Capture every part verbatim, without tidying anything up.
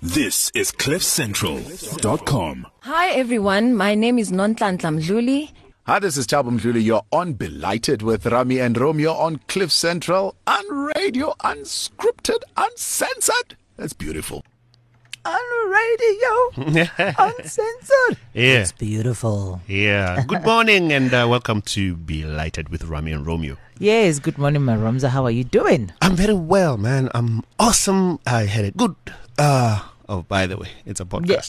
This is cliff central dot com. Hi everyone, my name is Nonhlanhla Mdluli. Hi, this is Thabo Mdluli. You're on Belighted with Rami and Romeo on Cliff Central, on radio, unscripted, uncensored. That's beautiful. On radio, uncensored. Yeah. It's beautiful. Yeah. Good morning and uh, welcome to Belighted with Rami and Romeo. Yes, good morning, my Ramza. How are you doing? I'm very well, man. I'm awesome. I had a good... Uh, oh, by the way, it's a podcast.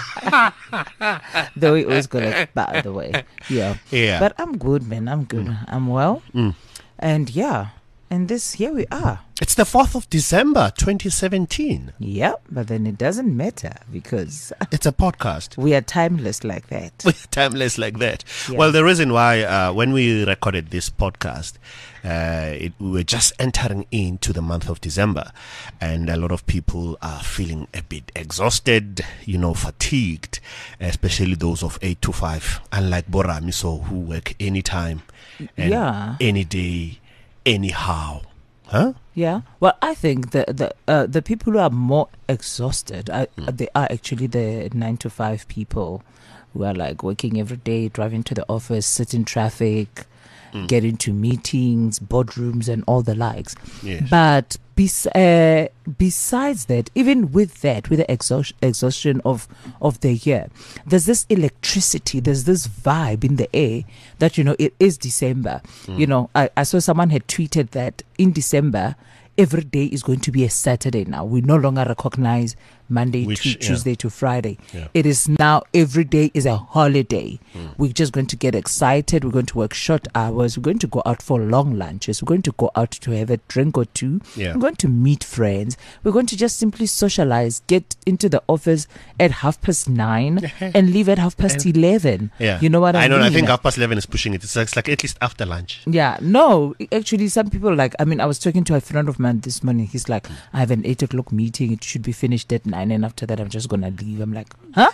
Yeah. Though we always go like, by the way. Yeah. Yeah. But I'm good, man. I'm good. Mm. I'm well. Mm. And yeah. And this, here we are. It's the fourth of December, twenty seventeen. Yeah, but then it doesn't matter because... It's a podcast. We are timeless like that. We're timeless like that. Yeah. Well, the reason why, uh, when we recorded this podcast, uh, it, we were just entering into the month of December, and a lot of people are feeling a bit exhausted, you know, fatigued, especially those of eight to five, unlike Borami, so who work anytime and Yeah. any day, anyhow. Huh? Yeah. Well, I think the the uh, the people who are more exhausted, uh, Mm. they are actually the nine to five people who are like working every day, driving to the office, sit in traffic, Mm. get into meetings, boardrooms, and all the likes. Yes. But bes- uh, besides that, even with that, with the exhaust- exhaustion of of the year, there's this electricity, there's this vibe in the air that, you know, it is December. Mm. You know, I, I saw someone had tweeted that in December, every day is going to be a Saturday now. We no longer recognize Monday Which, to yeah. Tuesday to Friday. Yeah. It is now every day is a holiday. Mm. We're just going to get excited. We're going to work short hours. We're going to go out for long lunches. We're going to go out to have a drink or two. Yeah. We're going to meet friends. We're going to just simply socialize, get into the office at half past nine and leave at half past eleven. Yeah. You know what I, I mean? know. I think half past eleven is pushing it. It's like, it's like at least after lunch. Yeah, no, actually, some people like, I mean, I was talking to a friend of mine this morning. He's like, I have an eight o'clock meeting. It should be finished at nine. And after that, I'm just going to leave. I'm like, huh?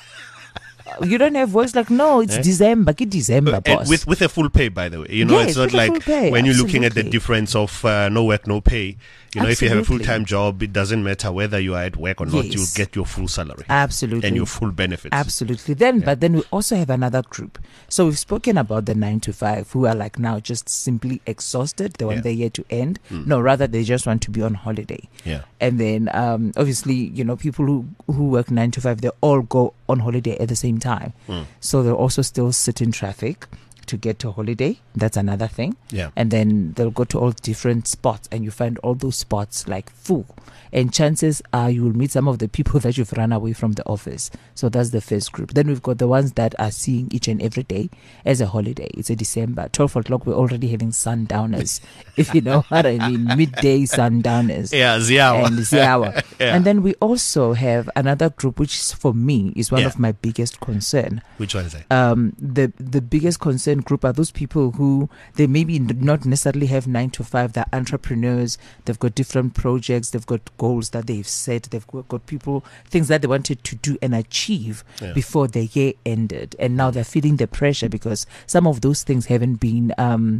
You don't have voice? Like, no, it's Eh? December. Get December, And boss. with with a full pay, by the way. You know, Yes, it's not with a like full pay, when you're looking at the absolutely. difference of uh, no work, no pay. You know, if you have a Absolutely. full-time job, it doesn't matter whether you are at work or not. Yes. You'll get your full salary Absolutely. and your full benefits. Absolutely. Then, Yeah. but then we also have another group. So we've spoken about the nine to five who are like now just simply exhausted. They want Yeah. the year to end. Mm. No, rather they just want to be on holiday. Yeah. And then, um, obviously, you know, people who, who work nine to five, they all go on holiday at the same time. Mm. So they'll also still sit in traffic to get to holiday. That's another thing. Yeah. And then they'll go to all different spots, and you find all those spots like full. And chances are you will meet some of the people that you've run away from the office. So that's the first group. Then we've got the ones that are seeing each and every day as a holiday. It's a December. twelve o'clock, we're already having sundowners, if you know what I mean. Midday sundowners. Yeah, Ziawa. And Ziawa. Yeah. And then we also have another group, which is, for me is one Yeah. of my biggest concern. Which one is that? Um, the the biggest concern group are those people who they maybe n- not necessarily have nine to five. They're entrepreneurs. They've got different projects. They've got goals that they've set. They've got, got people things that they wanted to do and achieve Yeah. before the year ended, and now they're feeling the pressure because some of those things haven't been um,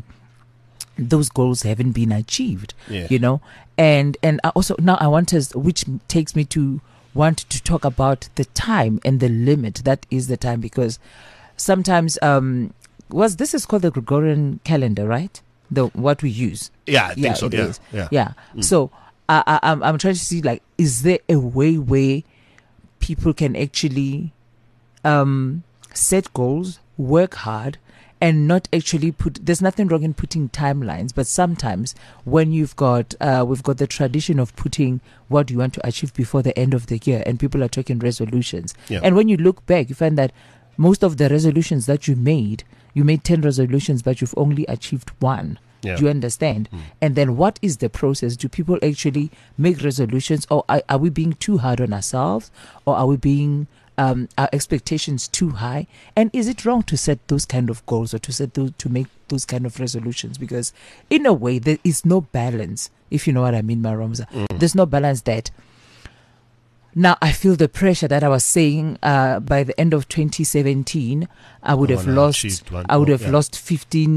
those goals haven't been achieved. Yeah. You know, and and I also now I want us, which takes me to want to talk about the time and the limit that is the time, because sometimes um was this is called the Gregorian calendar, right? The what we use. Yeah, I think Yeah, so. it Yeah. is. Yeah. Yeah. Mm. So I, I, I'm I'm trying to see, like, is there a way where people can actually um set goals, work hard, and not actually put, there's nothing wrong in putting timelines, but sometimes when you've got uh we've got the tradition of putting what you want to achieve before the end of the year, and people are talking resolutions. Yeah. And when you look back, you find that most of the resolutions that you made, you made ten resolutions, but you've only achieved one. Yeah. Do you understand? Mm. And then what is the process? Do people actually make resolutions, or are, are we being too hard on ourselves, or are we being um, our expectations too high? And is it wrong to set those kind of goals, or to set those, to make those kind of resolutions? Because in a way, there is no balance, if you know what I mean, my Ramza. Mm. There's no balance that now I feel the pressure that I was saying uh, by the end of twenty seventeen, I would I have wanna lost, achieve one- I would oh, have yeah. lost fifteen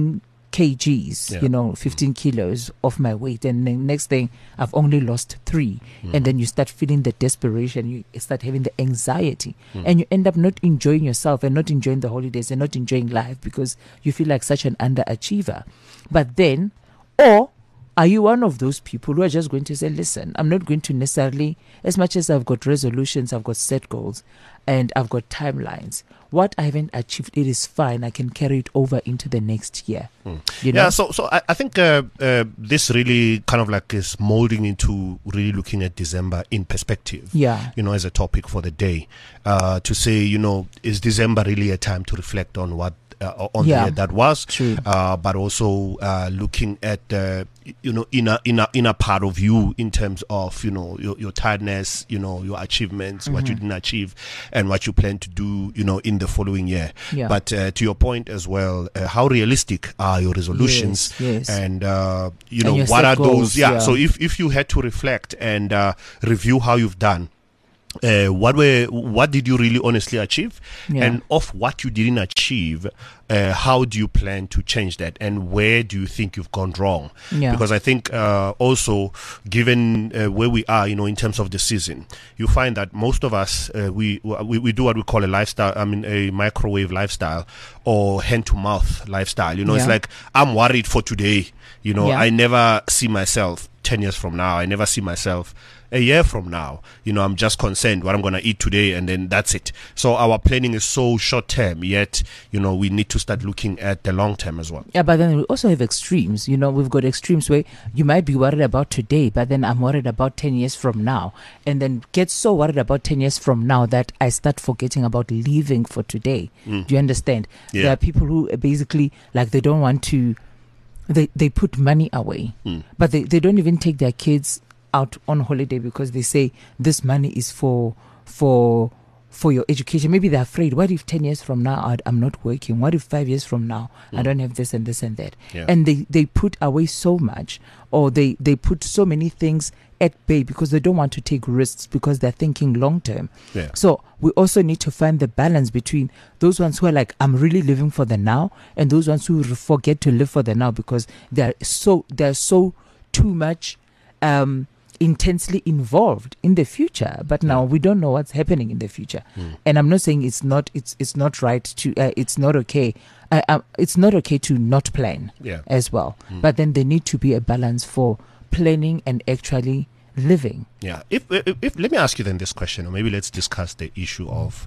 kgs, Yeah. you know, fifteen kilos off my weight, and the next thing I've only lost three, Mm. and then you start feeling the desperation, you start having the anxiety, Mm. and you end up not enjoying yourself and not enjoying the holidays and not enjoying life because you feel like such an underachiever. But then, or are you one of those people who are just going to say, listen, I'm not going to necessarily, as much as I've got resolutions, I've got set goals, and I've got timelines, what I haven't achieved, it is fine. I can carry it over into the next year. Mm. You know? Yeah, so so I, I think uh, uh, this really kind of like is molding into really looking at December in perspective. Yeah. You know, as a topic for the day, uh, to say, you know, is December really a time to reflect on what uh, on Yeah. the year that was, True. uh, but also uh, looking at uh, you know inner inner inner part of you in terms of you know your, your tiredness, you know your achievements, mm-hmm. what you didn't achieve, and what you plan to do, you know, in the following year. Yeah. But uh, to your point as well, uh, how realistic are your resolutions? Yes, yes. And uh, you And know your what set are goals, those? Yeah, yeah. So if if you had to reflect and uh, review how you've done. Uh, what were what did you really honestly achieve, Yeah. and of what you didn't achieve, uh, how do you plan to change that, and where do you think you've gone wrong? Yeah. Because I think uh, also given uh, where we are, you know, in terms of the season, you find that most of us uh, we, we we do what we call a lifestyle. I mean, a microwave lifestyle or hand to mouth lifestyle. You know, it's Yeah. like I'm worried for today. You know, Yeah. I never see myself ten years from now. I never see myself a year from now. You know, I'm just concerned what I'm going to eat today, and then that's it. So our planning is so short term, yet, you know, we need to start looking at the long term as well. Yeah, but then we also have extremes. You know, we've got extremes where you might be worried about today, but then I'm worried about ten years from now. And then get so worried about ten years from now that I start forgetting about living for today. Mm. Do you understand? Yeah. There are people who basically, like, they don't want to, they, they put money away, Mm. but they, they don't even take their kids out on holiday because they say this money is for for for your education. Maybe they're afraid, what if ten years from now I- I'm not working? What if five years from now I don't have this and this and that? Yeah. And they, they put away so much, or they, they put so many things at bay because they don't want to take risks because they're thinking long term. Yeah. So we also need to find the balance between those ones who are like, I'm really living for the now, and those ones who forget to live for the now because they're so they're so too much um intensely involved in the future, but now we don't know what's happening in the future. Mm. And I'm not saying it's not it's it's not right to uh, it's not okay uh, uh, it's not okay to not plan Yeah. as well, Mm. but then there need to be a balance for planning and actually living. Yeah. If, if, if let me ask you then this question, or maybe let's discuss the issue of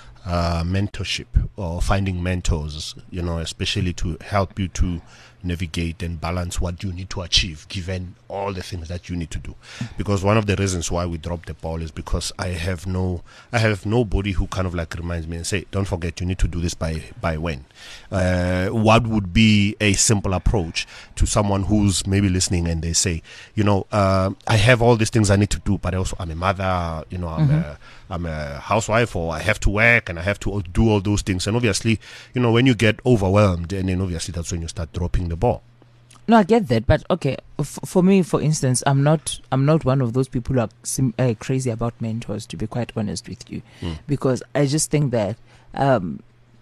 uh, mentorship or finding mentors. You know, especially to help you to navigate and balance what you need to achieve given all the things that you need to do. Because one of the reasons why we drop the ball is because I have no I have nobody who kind of like reminds me and say, don't forget, you need to do this by by when. Uh, what would be a simple approach to someone who's maybe listening and they say, you know, uh, I have all these things I need to do, but also I'm a mother, you know, I'm Mm-hmm. a I'm a housewife, or I have to work and I have to do all those things. And obviously, you know, when you get overwhelmed, and then obviously that's when you start dropping the ball. No, I get that, but okay. F- for me, for instance, I'm not I'm not one of those people who are sim- uh, crazy about mentors. To be quite honest with you, Mm. because I just think that um,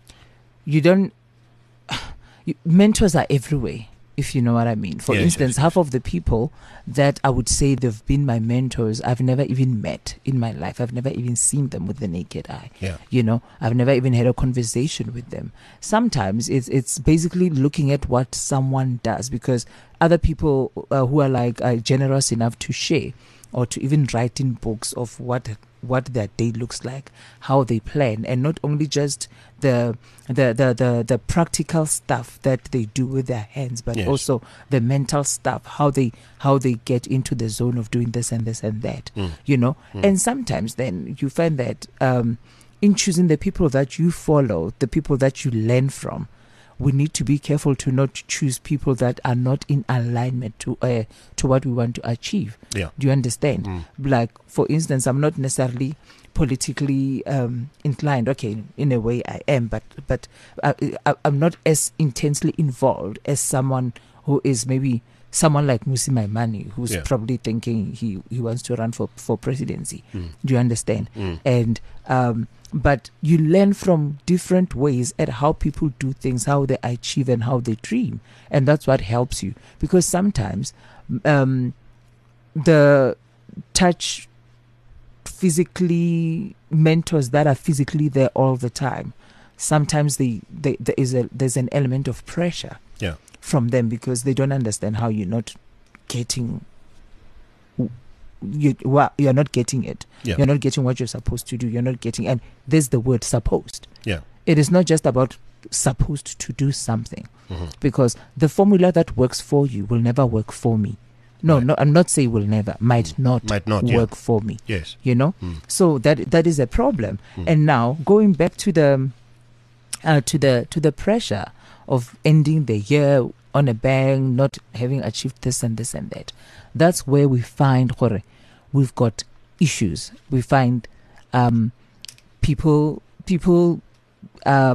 you don't. You, mentors are everywhere, if you know what I mean. For Yeah, instance, yes, yes. half of the people that I would say they've been my mentors, I've never even met in my life. I've never even seen them with the naked eye. Yeah. You know, I've never even had a conversation with them. Sometimes it's it's basically looking at what someone does, because other people uh, who are like uh, generous enough to share or to even write in books of what what their day looks like, how they plan, and not only just the the the the, the practical stuff that they do with their hands, but Yes. also the mental stuff, how they how they get into the zone of doing this and this and that. Mm. You know, Mm. and sometimes then you find that um, in choosing the people that you follow, the people that you learn from, we need to be careful to not choose people that are not in alignment to uh, to what we want to achieve. Yeah. Do you understand? Mm. Like, for instance, I'm not necessarily politically um, inclined. Okay, in a way I am, but but I, I, I'm not as intensely involved as someone who is maybe someone like Musi Maimane, who's Yeah. probably thinking he, he wants to run for, for presidency. Mm. Do you understand? Mm. And um, but you learn from different ways at how people do things, how they achieve and how they dream, and that's what helps you. Because sometimes um, the touch physically mentors that are physically there all the time, sometimes they, they, there is a there's an element of pressure Yeah. from them because they don't understand how you're not getting you well, you're not getting it. Yeah. You're not getting what you're supposed to do. You're not getting, and there's the word supposed. Yeah. It is not just about supposed to do something, Mm-hmm. because the formula that works for you will never work for me. No, Right. no, I'm not saying will never, might not, Might not, yeah. work for me. Yes. You know, Mm. so that that is a problem. Mm. And now going back to the uh, to the to the pressure of ending the year on a bang, not having achieved this and this and that. That's where we find gore, we've got issues. We find um, people people uh,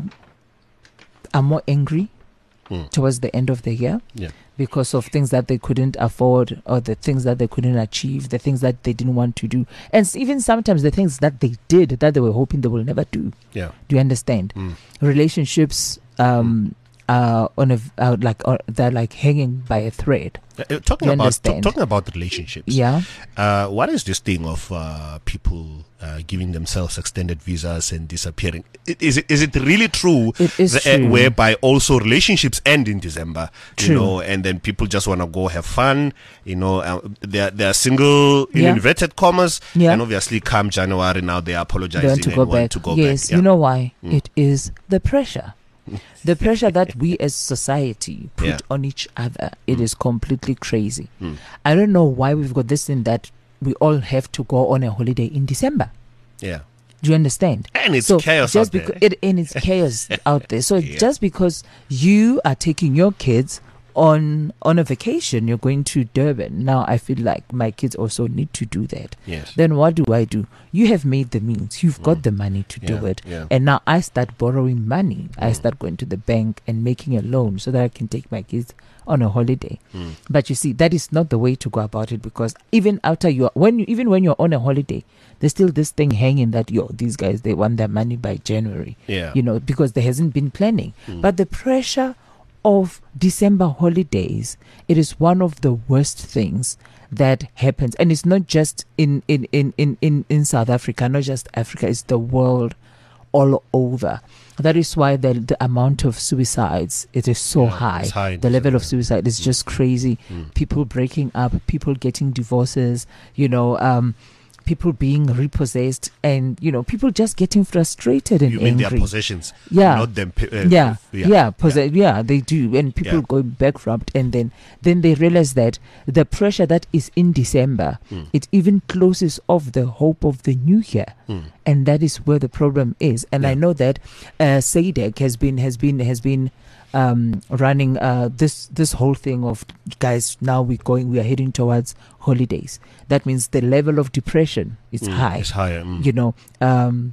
are more angry Mm. towards the end of the year Yeah. because of things that they couldn't afford, or the things that they couldn't achieve, the things that they didn't want to do, and s- even sometimes the things that they did that they were hoping they will never do. Yeah. Do you understand? Mm. Relationships um, are on a v- are like are, they're like hanging by a thread. Uh, uh, talking You about t- understand? talking about relationships. Yeah. Uh, what is this thing of uh, people uh, giving themselves extended visas and disappearing? I- Is it is it really true? It is the- uh, true. whereby also relationships end in December, True. you know, and then people just want to go have fun, you know. Uh, they're they're single in Yeah. inverted commas, Yeah. and obviously come January now they are apologizing They want to and go want back. to go yes, back. Yeah. you know why? Mm. It is the pressure. The pressure that we as society put Yeah. on each other. It Mm. is completely crazy. Mm. I don't know why we've got this thing that we all have to go on a holiday in December. Yeah. Do you understand? And it's so chaos just out there. because it and it's chaos out there. So Yeah. just because you are taking your kids on on a vacation, you're going to Durban. Now I feel like my kids also need to do that. Yes. Then what do I do? You have made the means. You've got the money to Yeah, do it. yeah. And now I start borrowing money. I Mm. start going to the bank and making a loan so that I can take my kids on a holiday. Mm. But you see, that is not the way to go about it, because even after you are, when you, even when you're on a holiday, there's still this thing hanging that yo, these guys, they want their money by January. Yeah. You know, because there hasn't been planning. Mm. But the pressure of December holidays, it is one of the worst things that happens. And it's not just in in, in, in, in, in South Africa, not just Africa, it's the world all over. That is why the the amount of suicides, it is so Yeah, high. it's high in The level of December. suicide is just crazy. Mm. People breaking up, people getting divorces, you know, um, people being repossessed, and you know, people just getting frustrated and You mean their angry. possessions? Yeah. Not them. pe- Uh, yeah, yeah, yeah. posse- yeah, they do, and people Yeah. go bankrupt, and then then they realize that the pressure that is in December, Mm. it even closes off the hope of the new year, Mm. and that is where the problem is. And Yeah. I know that uh, SADC has been has been has been um, running uh, this this whole thing of, guys, now we're going, we are heading towards holidays. That means the level of depression is Mm. high. It's higher. Mm. You know, um,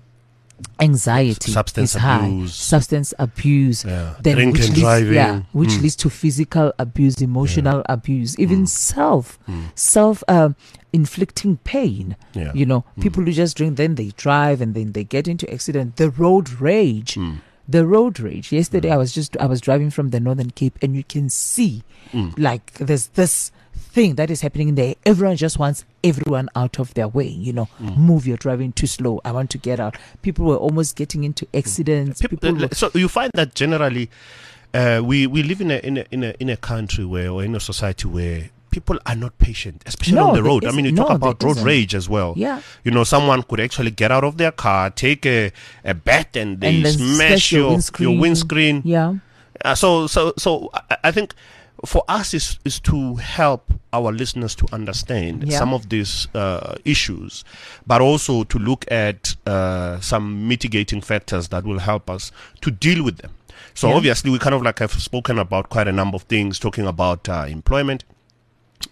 anxiety Substance is high. abuse. Substance abuse. Yeah. Then Drink which and leads, driving. yeah, which Mm. leads to physical abuse, emotional abuse, even Mm. self, Mm. self um, inflicting pain. Yeah. You know, Mm. people who just drink, then they drive, and then they get into accident. The road rage, Mm. the road rage. Yesterday, Mm. I was just I was driving from the Northern Cape, and you can see Mm. like there's this thing that is happening there. Everyone just wants everyone out of their way. You know, Mm. move. You're driving too slow. I want to get out. People were almost getting into accidents. People, People were, so you find that generally, uh, we we live in a in a in a in a country where, or in a society where people are not patient, especially No, on the there road. I isn't. mean, you No, talk about there road isn't. rage as well. yeah. You know, someone could actually get out of their car, take a, a bat, and they And then smash smash your your windscreen. your windscreen. Yeah. Uh, so so so I, I think for us is is to help our listeners to understand Yeah. some of these uh, issues, but also to look at uh, some mitigating factors that will help us to deal with them. So Yeah. obviously we kind of like have spoken about quite a number of things, talking about uh, employment,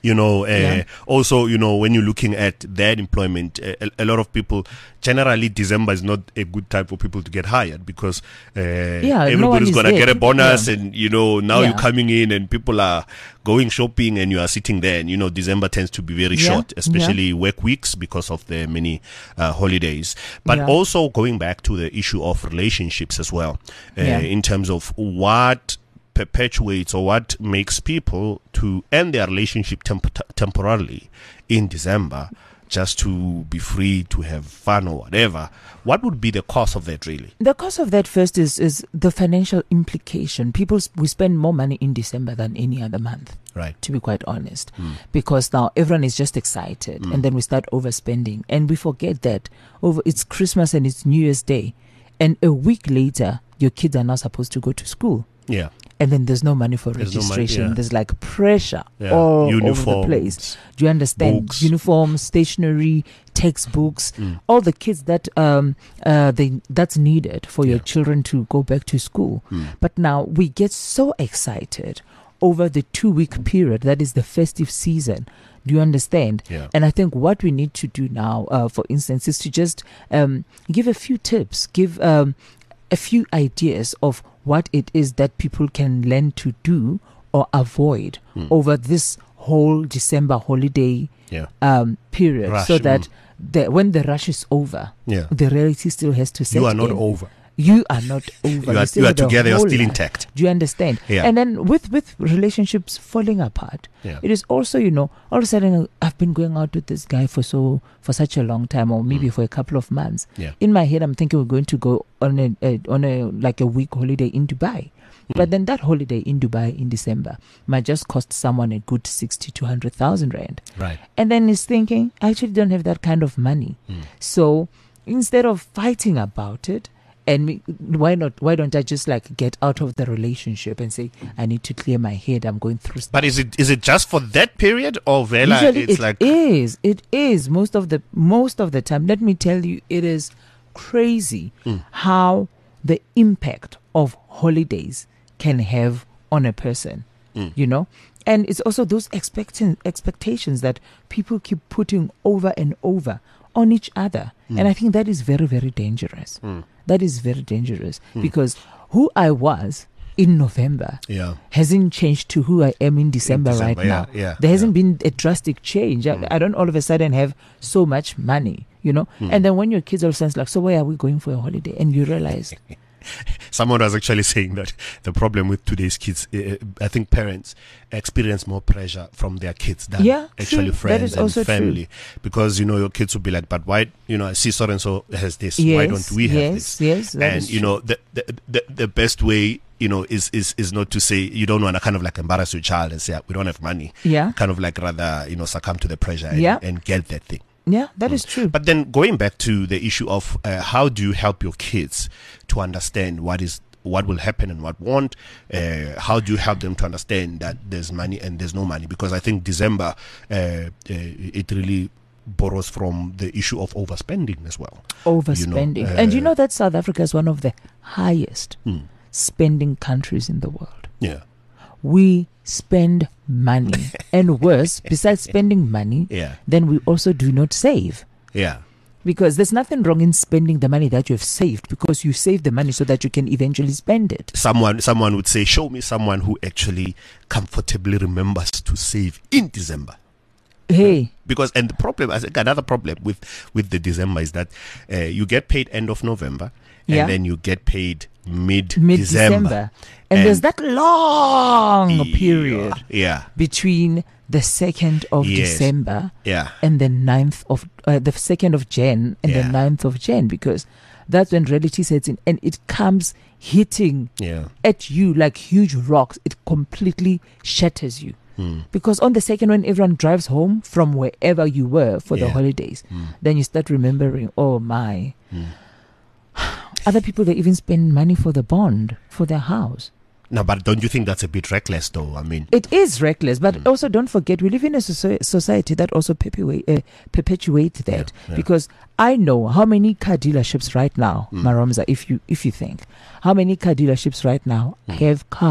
You know, uh, Yeah. also, you know, when you're looking at their employment, uh, a, a lot of people, generally December is not a good time for people to get hired because uh, no one everybody's is going to there. get a bonus Yeah. and, you know, now Yeah. you're coming in and people are going shopping and you are sitting there and, you know, December tends to be very Yeah. short, especially work weeks because of the many uh, holidays. But Yeah. also going back to the issue of relationships as well, uh, Yeah. in terms of what perpetuates or what makes people to end their relationship temp- temporarily in December just to be free to have fun or whatever. What would be the cause of that really? The cause of that first is is the financial implication. People s- we spend more money in December than any other month. Right. To be quite honest, because now everyone is just excited, and then we start overspending, and we forget that over it's Christmas and it's New Year's Day, and a week later your kids are now supposed to go to school. Yeah. And then there's no money for There's no money, registration. yeah. There's like pressure Yeah. all over the Uniforms, place. Do you understand? books. Uniforms, stationery, textbooks, Mm. all the kids that um uh they that's needed for your Yeah. children to go back to school. Mm. But now we get so excited over the two week period that is the festive season. Do you understand? Yeah. And I think what we need to do now, uh, for instance, is to just um, give a few tips, give um, a few ideas of what it is that people can learn to do or avoid Mm. over this whole December holiday Yeah. um, period, Rush, so that mm. the, when the rush is over, Yeah. the reality still has to set You are not in. over. You are not over. You are, still you are have a together, you're whole still life. intact. Do you understand? Yeah. And then with with relationships falling apart, Yeah. it is also, you know, all of a sudden I've been going out with this guy for so for such a long time, or maybe for a couple of months. Yeah. In my head, I'm thinking we're going to go on a, a on a like a week holiday in Dubai. But then that holiday in Dubai in December might just cost someone a good sixty to hundred thousand rand. Right. And then he's thinking, I actually don't have that kind of money. Mm. So instead of fighting about it, and me, why not? Why don't I just like get out of the relationship and say I need to clear my head? I'm going through stuff. But is it is it just for that period or Vela? Usually It's it like is. It is most of the most of the time. Let me tell you, it is crazy Mm. how the impact of holidays can have on a person. Mm. You know, and it's also those expecting expectations that people keep putting over and over on each other, Mm. and I think that is very very dangerous. Mm. That is very dangerous because who I was in November Yeah. hasn't changed to who I am in December, right December, yeah, now. yeah, there hasn't yeah. been a drastic change. I, I don't all of a sudden have so much money, you know. Mm. And then when your kids all of a sudden like, so where are we going for a holiday? And you realize, Someone was actually saying that the problem with today's kids, uh, I think parents experience more pressure from their kids than Yeah, actually true. That friends is and also true. family. Because, you know, your kids will be like, but why, you know, I see so and so has this. yes, why don't we have yes, this? yes, that And, is you true. know, the, the, the, the best way, you know, is, is, is not to say you don't want to kind of like embarrass your child and say, we don't have money. Yeah. Kind of like rather, you know, succumb to the pressure and, Yeah. and get that thing. Yeah, that is true. But then going back to the issue of uh, how do you help your kids to understand what is what will happen and what won't, uh, how do you help them to understand that there's money and there's no money? Because I think December, uh, uh, it really borrows from the issue of overspending as well. Overspending. You know, and you uh, know that South Africa is one of the highest Hmm. spending countries in the world. Yeah. We spend money. And worse, besides spending money, Yeah. then we also do not save. Yeah. Because there's nothing wrong in spending the money that you have saved, because you save the money so that you can eventually spend it. Someone, someone would say, show me someone who actually comfortably remembers to save in December. Hey, Because and the problem, I think another problem with with the December is that uh, you get paid end of November, and Yeah. then you get paid mid mid-December. December. And, And- there's that long period Yeah, between the second of Yes. December yeah, and the ninth of uh, the second of Jan and Yeah. the ninth of Jan, because that's when reality sets in, and it comes hitting yeah. at you like huge rocks. It completely shatters you. Hmm. Because on the second, when everyone drives home from wherever you were for the Yeah. holidays, Hmm. then you start remembering, oh my. Hmm. Other people, they even spend money for the bond, for their house. No, but don't you think that's a bit reckless, though? I mean, It is reckless, but Mm. also don't forget, we live in a soci- society that also perpetuate, uh, perpetuates that. yeah. Because I know how many car dealerships right now, Mm. Maromza, if you if you think, how many car dealerships right now Mm. have cars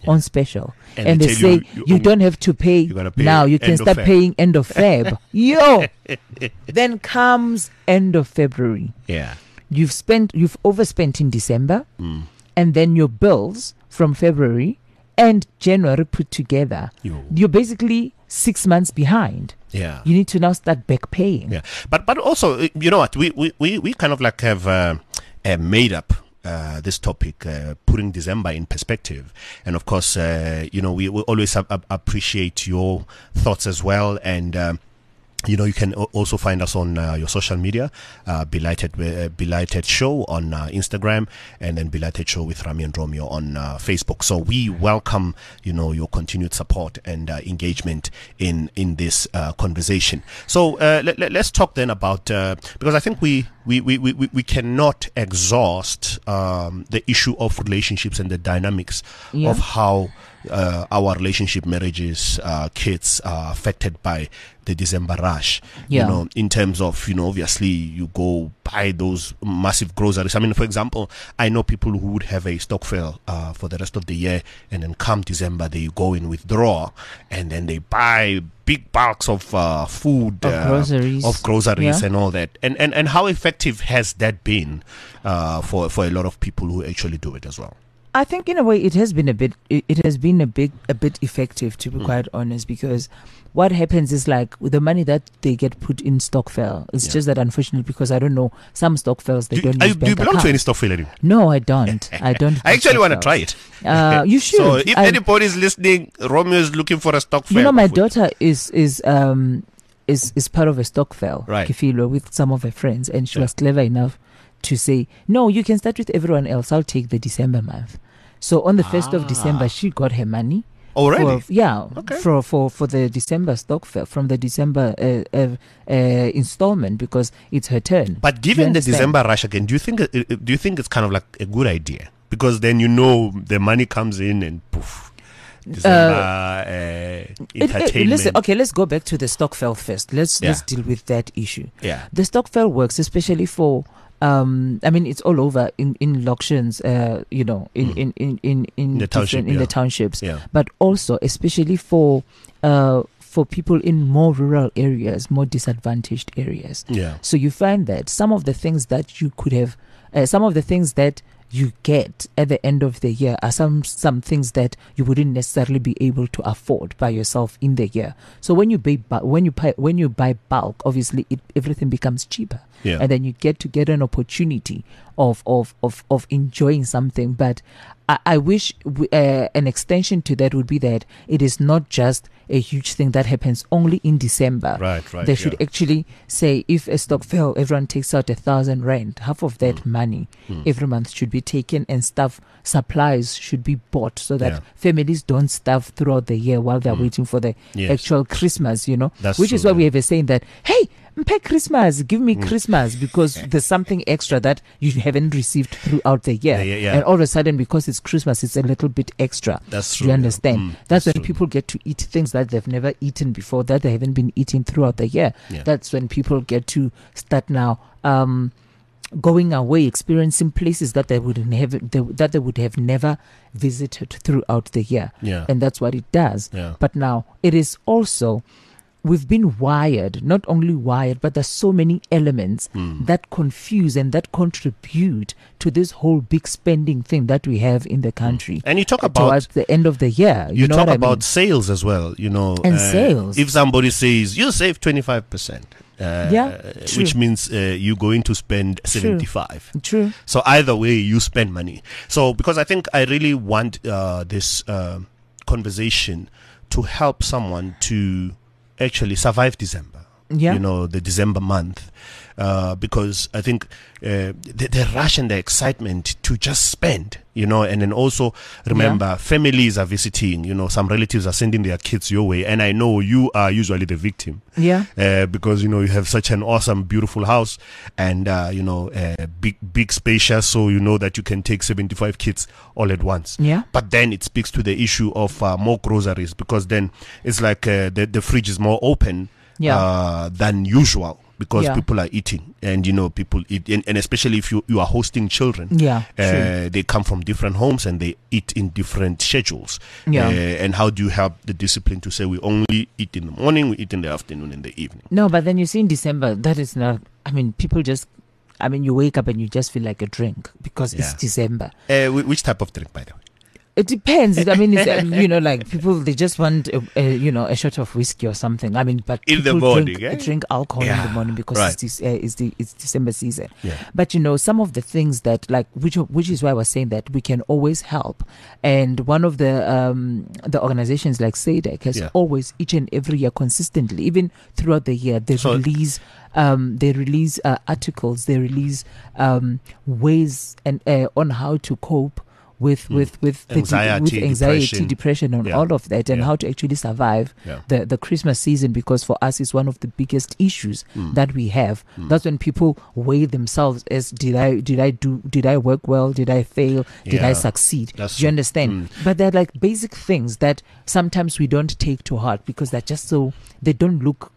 on special, And and, they they, tell say you- you, you- don't have to pay you gotta pay now. You can end of start Feb." paying end of Feb. Yo, then comes end of February. Yeah. You've spent, you've overspent in December, Mm. and then your bills from February and January put together, Yo. you're basically six months behind. Yeah. You need to now start back paying. Yeah, but but also, uh, you know what, we we, we, we kind of like have uh, uh, made up uh, this topic, uh, putting December in perspective, and of course, uh, you know, we, we always ap- ap- appreciate your thoughts as well, and. Um, You know, you can o- also find us on uh, your social media, uh, Belighted uh, Belighted Show on uh, Instagram, and then Belighted Show with Rami and Romeo on uh, Facebook. So we welcome, you know, your continued support and uh, engagement in in this uh, conversation. So uh, let, let, let's talk then about uh, because I think we we, we, we, we cannot exhaust um, the issue of relationships and the dynamics Yeah. of how uh, our relationship, marriages, uh, kids are affected by the December rush. Yeah. You know, in terms of, you know, obviously you go buy those massive groceries. I mean, for example, I know people who would have a stock fill uh, for the rest of the year, and then come December they go in withdraw, and then they buy big bulks of uh, food, Of uh, groceries. of groceries Yeah. and all that. And, and and how effective has that been uh, for for a lot of people who actually do it as well? I think in a way it has been a bit it, it has been a big a bit effective, to be Mm. quite honest, because what happens is, like, with the money that they get put in Stockfell, it's Yeah. just that unfortunately, because I don't know, some Stockfells they Do, don't are use you, do you bank belong to any accounts. stock fill anymore? No, I don't. I don't. I do actually want to Stockfells. try it. Uh, you should. So if I- anybody's listening, Romeo is looking for a stock fair. You know, my food. daughter is is um is is part of a Stockfell, Right. Kifilo, with some of her friends, and she Yeah. was clever enough to say, "No, you can start with everyone else. I'll take the December month." So on the first Ah. of December, she got her money. Already? For, yeah, Okay. for, for for the December Stockfell, from the December uh, uh, uh, installment, because it's her turn. But Do you given the understand? December rush again, do you think it- it- do you think it's kind of like a good idea? Because then you know the money comes in and poof, December uh, It- it- entertainment. listen, okay, let's go back to the Stockfell first. Let's Yeah. let's deal with that issue. Yeah. The Stockfell works especially for um I mean, it's all over in in auctions, uh you know, in Mm. in in in in, The township, different- in yeah. the townships, Yeah. but also especially for uh for people in more rural areas, more disadvantaged areas. Yeah. So you find that some of the things that you could have, uh, some of the things that you get at the end of the year are some some things that you wouldn't necessarily be able to afford by yourself in the year. So when you buy bu- when you buy when you buy bulk, obviously it, everything becomes cheaper, Yeah. and then you get to get an opportunity of of of of enjoying something. But I, I wish w- uh, an extension to that would be that it is not just a huge thing that happens only in December. Right, right, They should yeah. actually say, if a stock fell, everyone takes out a thousand rand. Half of that money Mm. every month should be taken, and stuff supplies should be bought, so that Yeah. families don't starve throughout the year while they're Mm. waiting for the Yes. actual Christmas. You know, That's which is true, why we yeah. have a saying that, hey, pay Christmas, give me Mm. Christmas, because there's something extra that you haven't received throughout the year, Yeah, yeah, yeah. and all of a sudden, because it's Christmas, it's a little bit extra. That's Do true. you yeah. understand? Mm, That's when true. people get to eat things that they've never eaten before, that they haven't been eating throughout the year. Yeah. That's when people get to start now um, going away, experiencing places that they would have they, that they would have never visited throughout the year. Yeah. And that's what it does. Yeah. But now it is also, we've been wired, not only wired, but there's so many elements Mm. that confuse and that contribute to this whole big spending thing that we have in the country. And you talk uh, about towards the end of the year. You, you know talk what I about mean? sales as well, you know. And uh, sales. If somebody says you save twenty-five percent, uh, Yeah, true. which means uh, you're going to spend True. seventy-five. True. So either way, you spend money. So because I think I really want uh, this uh, conversation to help someone to actually survive December. Yeah. You know, the December month. Uh, because I think uh, the, the rush and the excitement to just spend, you know, and then also remember families are visiting, you know, some relatives are sending their kids your way. And I know you are usually the victim. Yeah. Uh, because, you know, you have such an awesome, beautiful house and, uh, you know, uh, big, big spacious. So you know that you can take seventy-five kids all at once. Yeah. But then it speaks to the issue of uh, more groceries, because then it's like uh, the, the fridge is more open Yeah. uh, than usual. because Yeah. people are eating, and you know people eat, and, and especially if you, you are hosting children, Yeah, uh, true. they come from different homes and they eat in different schedules. Yeah. Uh, and how do you help the discipline to say we only eat in the morning, we eat in the afternoon, in the evening? No, but then you see in December, that is not, I mean, people just, I mean, you wake up and you just feel like a drink because it's Yeah. December. Uh, wh- which type of drink, by the way? It depends. I mean, it's, uh, you know, like people, they just want, a, a, you know, a shot of whiskey or something. I mean, but In the people morning, drink, eh? drink alcohol in Yeah, the morning because right. it's, this, uh, it's, the, it's December season. Yeah. But, you know, some of the things that, like, which which is why I was saying that we can always help. And one of the um, the organizations like SADC has Yeah. always, each and every year, consistently, even throughout the year, they So- release um, they release uh, articles, they release um, ways and uh, on how to cope with with with the- Anxiety, with anxiety, depression. depression, and Yeah. all of that, and Yeah. how to actually survive Yeah. the the Christmas season, because for us it's one of the biggest issues Mm. that we have. That's when people weigh themselves as did I did I do did I work well, did I fail, did I Yeah. succeed? That's Do you true. understand? Mm. But they're like basic things that sometimes we don't take to heart because they're just so, they don't look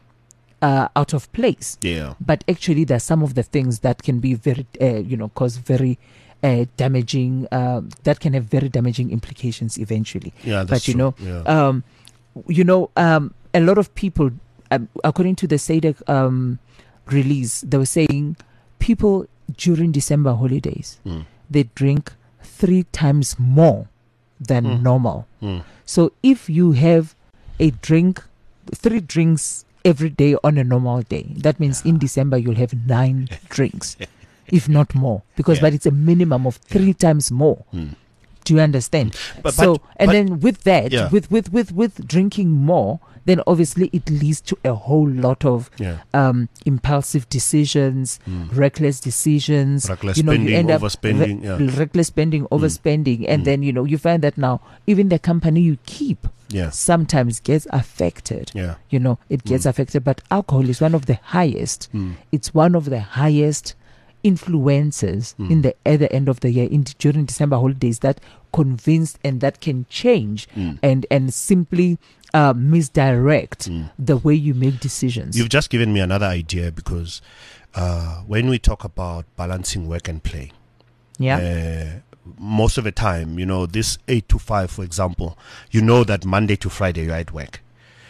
uh, out of place. Yeah. But actually there's some of the things that can be very uh, you know cause very uh, damaging uh, that can have very damaging implications eventually. Yeah, that's But you true. know Yeah. um you know um a lot of people, um, according to the SADC um release, they were saying people during December holidays, Mm. they drink three times more than Mm. normal. Mm. So if you have a drink, three drinks every day on a normal day, that means in December you'll have nine drinks, if not more, because Yeah. but it's a minimum of three times more. Mm. Do you understand? But- so but- and but- then with that, Yeah. with, with with with drinking more, then obviously it leads to a whole lot of Yeah. um, impulsive decisions, Mm. reckless decisions. Reckless you know, spending, you end up overspending, yeah. reckless spending, overspending, and Mm. then you know you find that now even the company you keep Yeah. sometimes gets affected. Yeah. You know, it gets Mm. affected. But alcohol is one of the highest. Mm. It's one of the highest influences Mm. in the at the end of the year, in during December holidays, that convinced and that can change Mm. and and simply uh, misdirect Mm. the way you make decisions. You've just given me another idea, because uh, when we talk about balancing work and play, yeah. uh, most of the time, you know, this eight to five, for example, you know that Monday to Friday you're at work.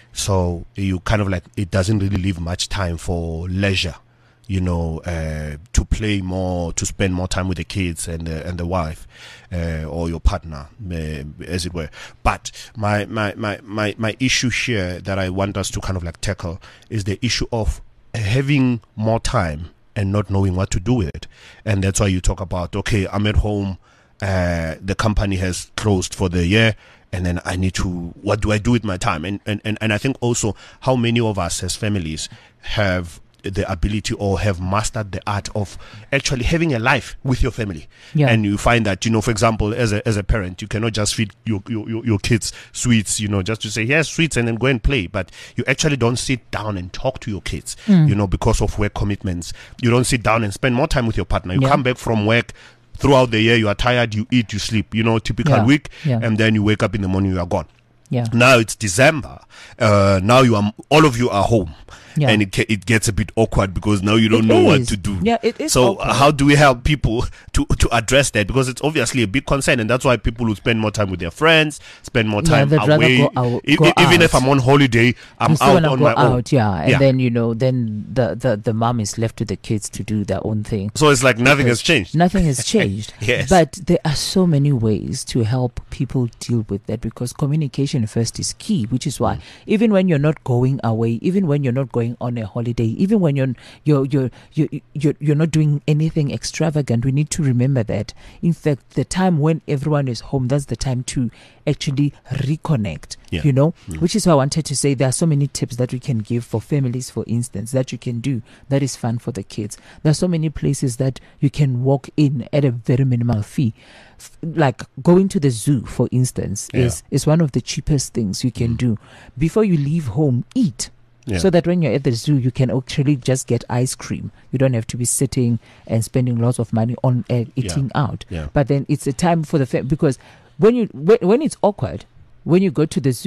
So you kind of like, it doesn't really leave much time for leisure, you know, uh, to play more, to spend more time with the kids and the, and the wife, uh, or your partner, uh, as it were. But my, my, my, my, my issue here that I want us to kind of like tackle is the issue of having more time and not knowing what to do with it. And that's why you talk about, okay, I'm at home, uh, the company has closed for the year, and then I need to, what do I do with my time? And, and, and, and I think also how many of us as families have the ability or have mastered the art of actually having a life with your family. Yeah. And you find that, you know, for example, as a as a parent, you cannot just feed your your, your, your kids sweets, you know, just to say, yes, sweets, and then go and play. But you actually don't sit down and talk to your kids, you know, because of work commitments. You don't sit down and spend more time with your partner. You Yeah. come back from work. Throughout the year, you are tired, you eat, you sleep, you know, typical Yeah. week, Yeah. and then you wake up in the morning, you are gone. Yeah. Now it's December. Uh, now you are, all of you are home, Yeah. and it ca- it gets a bit awkward because now you don't It know what is. to do. Yeah, it is So awkward. uh, how do we help people to to address that? Because it's obviously a big concern, and that's why people will spend more time with their friends, spend more Yeah, time they'd rather away. go out- E- go e- even out. if I'm on holiday, I'm You still out wanna on go my own. out, yeah, and Yeah. then you know, then the, the the mom is left to the kids to do their own thing. So it's like nothing has changed. Nothing has changed. Yes. But there are so many ways to help people deal with that, because communication first is key, which is why even when you're not going away, even when you're not going on a holiday, even when you're you're you're you're, you're, you're not doing anything extravagant, we need to remember that. In fact, the time when everyone is home, that's the time to actually reconnect. Yeah. You know, which is why I wanted to say there are so many tips that we can give for families, for instance, that you can do that is fun for the kids. There are so many places that you can walk in at a very minimal fee. F- Like going to the zoo, for instance, Yeah. is, is one of the cheapest things you can do. Before you leave home, eat. Yeah. So that when you're at the zoo, you can actually just get ice cream. You don't have to be sitting and spending lots of money on uh, eating out. Yeah. But then it's a time for the family, because when you when, when it's awkward, when you go to the zoo,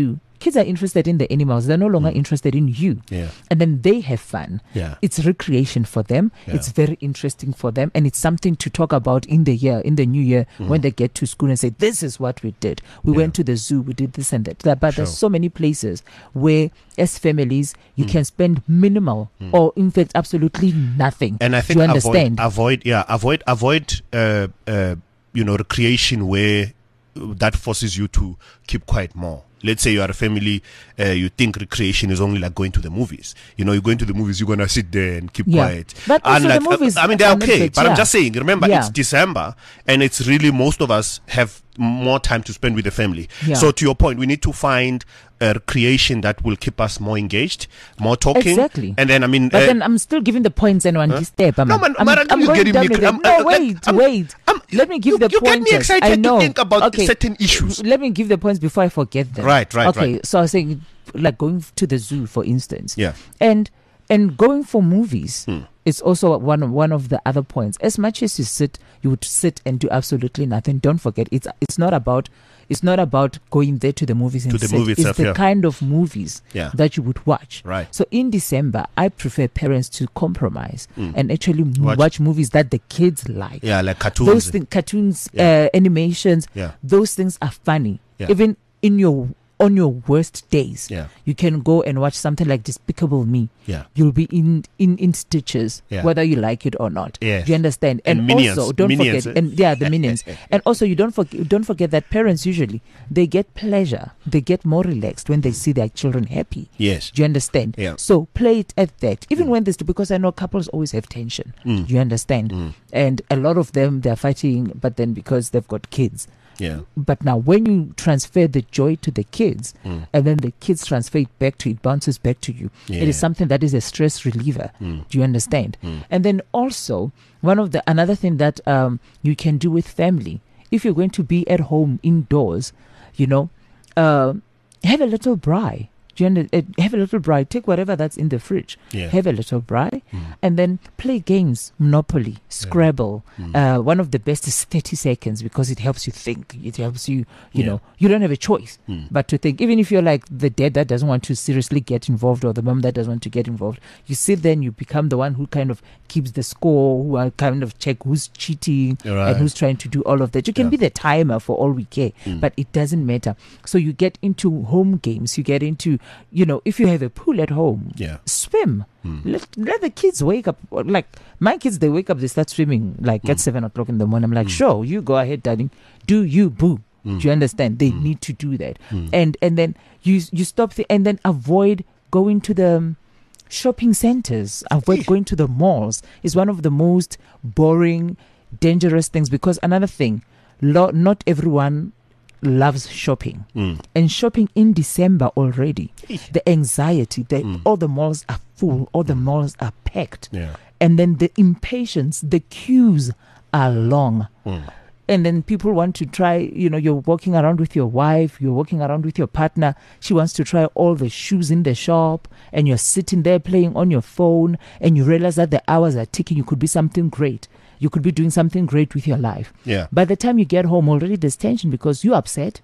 kids are interested in the animals. They're no longer mm. interested in you. Yeah. And then they have fun. Yeah. It's recreation for them. Yeah. It's very interesting for them. And it's something to talk about in the year, in the new year, mm. when they get to school and say, this is what we did. We yeah. went to the zoo, we did this and that. But sure. there's so many places where, as families, you mm. can spend minimal mm. or, in fact, absolutely nothing. And I think you understand? Avoid, avoid, yeah, avoid, avoid, uh, uh, you know, recreation where that forces you to keep quiet more. Let's say you are a family, uh, you think recreation is only like going to the movies. You know, you're going to the movies, you're going to sit there and keep yeah. quiet. But also Unlike, the movies, uh, I mean, they're okay. Netflix, but yeah. I'm just saying, remember, yeah. it's December and it's really most of us have more time to spend with the family. Yeah. So to your point, we need to find a recreation that will keep us more engaged, more talking. Exactly. And then, I mean... But uh, man, I'm still giving the points and one huh? step. I'm, no, man, I'm, man, I'm you going getting down me, with it. I'm, No, uh, wait, I'm, wait. I'm, let me give you, the you pointers. You get me excited I know. to think about okay. certain issues. Let me give the points before I forget them. Right, right, okay, right. so I was saying, like going to the zoo, for instance. Yeah. And and going for movies hmm. is also one, one of the other points. As much as you sit, you would sit and do absolutely nothing. Don't forget, it's it's not about... It's not about going there to the movies and to the sit. movie itself, it's the yeah. kind of movies yeah. that you would watch. Right. So in December, I prefer parents to compromise mm. and actually watch. watch movies that the kids like. Yeah, like cartoons. Those things, cartoons, yeah. uh, animations. Yeah. Those things are funny. Yeah. Even in your on your worst days, yeah. you can go and watch something like Despicable Me. Yeah. You'll be in in, in stitches, yeah. whether you like it or not. Yes. Do you understand? And, and minions. also, don't minions, forget, eh? and yeah, the minions. And also, you don't forget, don't forget that parents usually they get pleasure, they get more relaxed when they see their children happy. Yes. Do you understand? Yeah. So play it at that, even mm. when there's because I know couples always have tension. Mm. Do you understand? Mm. And a lot of them they're fighting, but then because they've got kids. Yeah. But now when you transfer the joy to the kids mm. and then the kids transfer it back to it bounces back to you, yeah. it is something that is a stress reliever. Mm. Do you understand? Mm. And then also one of the another thing that um, you can do with family, if you're going to be at home indoors, you know, uh, have a little braai. Do you under, uh, have a little braai. Take whatever that's in the fridge. Yeah. Have a little braai, mm. and then play games. Monopoly, Scrabble. Yeah. Mm. Uh, one of the best is thirty seconds because it helps you think. It helps you. You Yeah. know, you don't have a choice mm. but to think. Even if you're like the dad that doesn't want to seriously get involved, or the mom that doesn't want to get involved, you sit there and you become the one who kind of keeps the score, who are kind of check who's cheating right. and who's trying to do all of that. You can Yeah. be the timer for all we care, mm. but it doesn't matter. So you get into home games. You get into, you know, if you have a pool at home, yeah. swim. Mm. Let, let the kids wake up. Like my kids, they wake up, they start swimming like Mm. at seven o'clock in the morning. I'm like, Mm. sure, you go ahead, darling. Do you, boo. Mm. Do you understand? They Mm. need to do that. Mm. And and then you you stop the, and then avoid going to the um, shopping centers. Avoid going to the malls. Is one of the most boring, dangerous things, because another thing, lo- not everyone loves shopping. Mm. And shopping in December already, the anxiety, the, Mm. all the malls are full, all the malls are packed. Yeah. And then the impatience, the queues are long. Mm. And then people want to try, you know, you're walking around with your wife, you're walking around with your partner. She wants to try all the shoes in the shop, and you're sitting there playing on your phone, and you realize that the hours are ticking. You could be something great. You could be doing something great with your life. Yeah. By the time you get home, already there's tension because you're upset.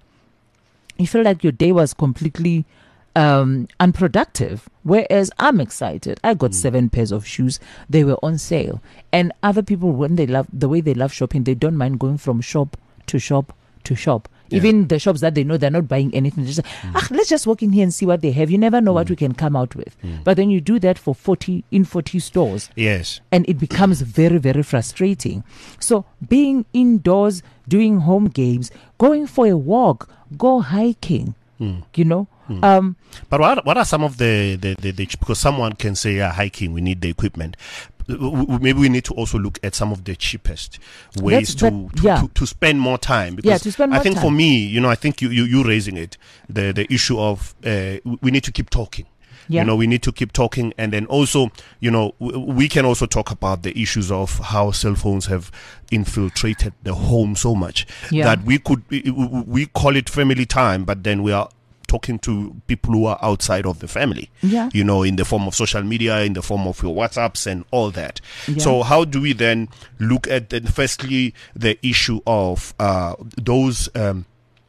You feel like your day was completely um, unproductive. Whereas I'm excited. I got mm. seven pairs of shoes. They were on sale. And other people, when they love the way they love shopping, they don't mind going from shop to shop to shop. Yeah. Even the shops that they know they're not buying anything. Just mm. ah, let's just walk in here and see what they have. You never know mm. what we can come out with. Mm. But then you do that for forty in forty stores. Yes. And it becomes very, very frustrating. So being indoors, doing home games, going for a walk, go hiking, mm. you know. Mm. Um, but what what are some of the, the, the, the because someone can say, yeah, hiking, we need the equipment. Maybe we need to also look at some of the cheapest ways to, that, to, yeah. to to spend more time. Because yeah, to spend more I think time. for me, you know, I think you you you raising it, the the issue of uh, we need to keep talking. Yeah. You know, we need to keep talking, and then also, you know, w- we can also talk about the issues of how cell phones have infiltrated the home so much Yeah. that we could we, we call it family time, but then we are talking to people who are outside of the family, Yeah. you know, in the form of social media, in the form of your WhatsApps and all that. Yeah. So how do we then look at, the, firstly, the issue of uh, those um,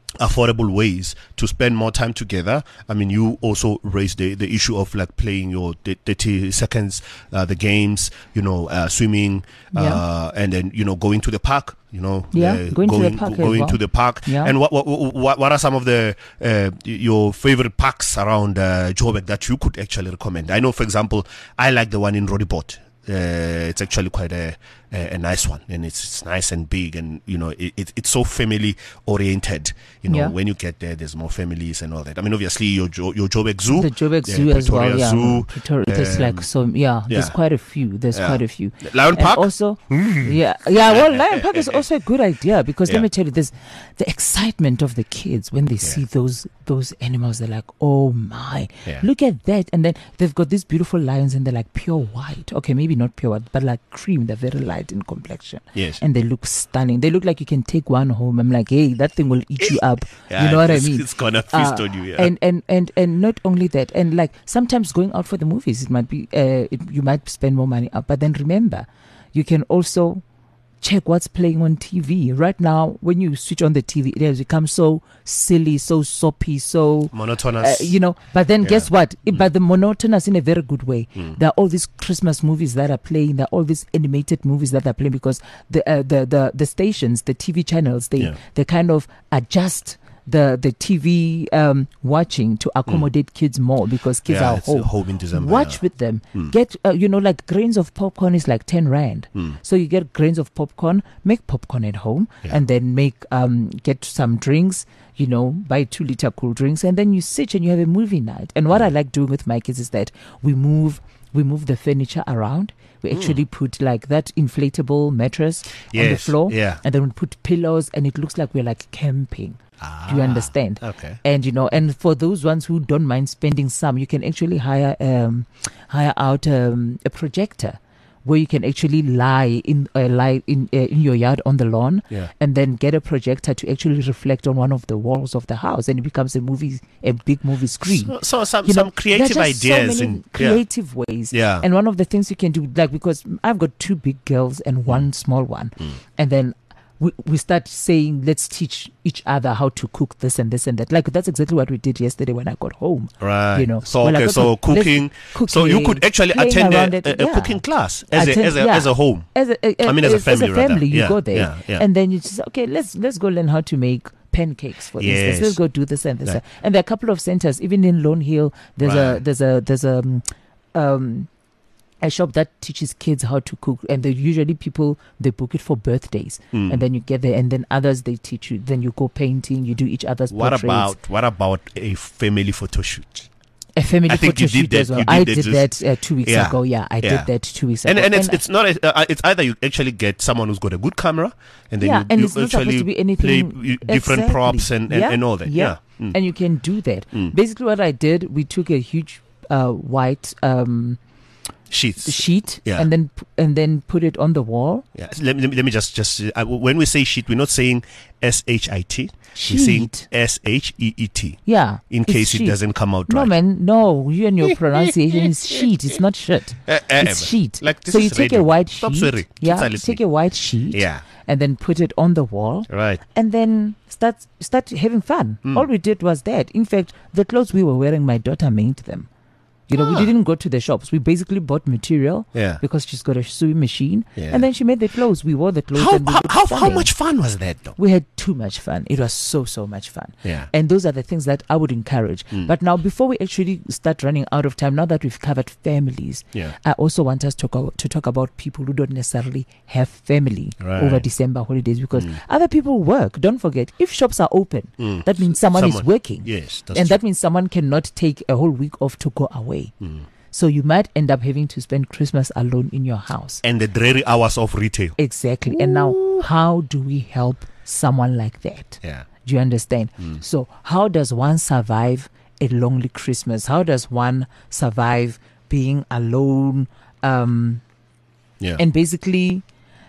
affordable ways to spend more time together. I mean, you also raised the, the issue of like playing your thirty seconds, uh, the games, you know, uh, swimming, uh, Yeah. and then, you know, going to the park, you know, Yeah, uh, going to the park as going well. to the park. Yeah. And what, what, what, what are some of the, uh, your favorite parks around, uh, Joburg that you could actually recommend? I know, for example, I like the one in Roodepoort. Uh, it's actually quite a, a a nice one, and it's, it's nice and big, and you know it, it it's so family oriented. You know, Yeah. when you get there, there's more families and all that. I mean, obviously your jo- your Joburg Zoo, The Joburg yeah, Zoo as well, Pretoria yeah. Zoo, Pretoria, there's um, like so, yeah, There's yeah. quite a few. There's Yeah. quite a few. Lion And Park. also, yeah, yeah. Well, Lion Park is also a good idea because Yeah. let me tell you, there's the excitement of the kids when they see those those animals. They're like, oh my, Yeah. look at that! And then they've got these beautiful lions, and they're like pure white. Okay, maybe not pure white, but like cream. They're very light in complexion. Yes. And they look stunning. They look like you can take one home. I'm like, hey, that thing will eat you up. Yeah, you know what I it's- mean? it's gonna feast Uh, on you, yeah. And and and and not only that, and like sometimes going out for the movies, it might be uh, it, you might spend more money up. But then remember, you can also check what's playing on T V right now. When you switch on the T V, it has become so silly, so soppy, so Monotonous. uh, you know. But then Yeah. guess what? It, but the monotonous in a very good way. Mm. There are all these Christmas movies that are playing. There are all these animated movies that are playing because the uh, the the the stations, the T V channels, they Yeah. they kind of adjust the the T V um, watching to accommodate kids more because kids Yeah, are it's home. home in December, Watch yeah. with them. Mm. Get uh, you know, like grains of popcorn is like ten rand. Mm. So you get grains of popcorn, make popcorn at home, Yeah. and then make um get some drinks. You know, buy two liter cool drinks, and then you sit and you have a movie night. And what I like doing with my kids is that we move we move the furniture around. We actually put like that inflatable mattress on the Yes, floor, yeah. and then we put pillows, and it looks like we're like camping. Do you Ah, understand? Okay. And you know, and for those ones who don't mind spending some, you can actually hire um hire out um, a projector where you can actually lie in uh, lie in uh, in your yard on the lawn, Yeah. and then get a projector to actually reflect on one of the walls of the house, and it becomes a movie, a big movie screen. So, so some You know, some creative there are just ideas so many in yeah. creative ways. Yeah. And one of the things you can do, like, because I've got two big girls and one small one, Mm. and then we we start saying, let's teach each other how to cook this and this and that. Like, that's exactly what we did yesterday when I got home. Right. You know, So we're like, okay. So okay, let's- cooking. So you could actually playing attend around a, it, a, a yeah. cooking class as Attend- a as a yeah. as a home. As a, a, I mean, as a family, rather. you Yeah, go there, yeah, yeah. and then you just okay. Let's let's go learn how to make pancakes, for instance. Yes. Let's go do this and this. Right. And there are a couple of centers, even in Lone Hill. There's a Right. there's a there's a um, um a shop that teaches kids how to cook, and they usually people they book it for birthdays, Mm. and then you get there, and then others they teach you. Then you go painting, you do each other's What portraits. about what about a family photo shoot? A family I think photo you did shoot that- as well. you did I that did just- that uh, two weeks Yeah. ago. Yeah, I Yeah. did that two weeks And ago. and it's it's not a, uh, it's either you actually get someone who's got a good camera, and then Yeah, you, and you it's not supposed actually to be play anything- y- different Exactly. props and, and, Yeah, and all that. yeah. Yeah. Mm. and you can do that. Mm. Basically, what I did, we took a huge uh, white um, Sheets. sheet, Yeah. and then p- and then put it on the wall. Yeah. Let, me- let, me, let me just just uh, when we say sheet, we're not saying S H I T. We're saying Sheet. S H E E T. Yeah, In it's case it sheet. doesn't come out No, right. man, no. You and your pronunciation is sheet. It's not shit. Eh, eh, It's eh, sheet. Like this so you is take radio. a white Stop sheet. swearing. Kids Yeah, are take listening. a white sheet. Yeah. And then put it on the wall. Right. And then start start having fun. Mm. All we did was that. In fact, the clothes we were wearing, my daughter made them. You know, Ah. we didn't go to the shops. We basically bought material Yeah. because she's got a sewing machine, Yeah. and then she made the clothes. We wore the clothes. How and we how, looked how, how stunning. much fun was that though? We had too much fun. It was so so much fun. Yeah. And those are the things that I would encourage. Mm. But now, before we actually start running out of time, now that we've covered families, Yeah. I also want us to go, to talk about people who don't necessarily have family Right. over December holidays, because Mm. other people work. Don't forget, if shops are open, Mm. that means someone, is Someone- working. Yes. That's And true. that means someone cannot take a whole week off to go away. Mm. So you might end up having to spend Christmas alone in your house. And the dreary hours of retail. Exactly. And now, how do we help someone like that? Yeah. Do you understand? Mm. So, how does one survive a lonely Christmas? How does one survive being alone? Um, Yeah. and basically,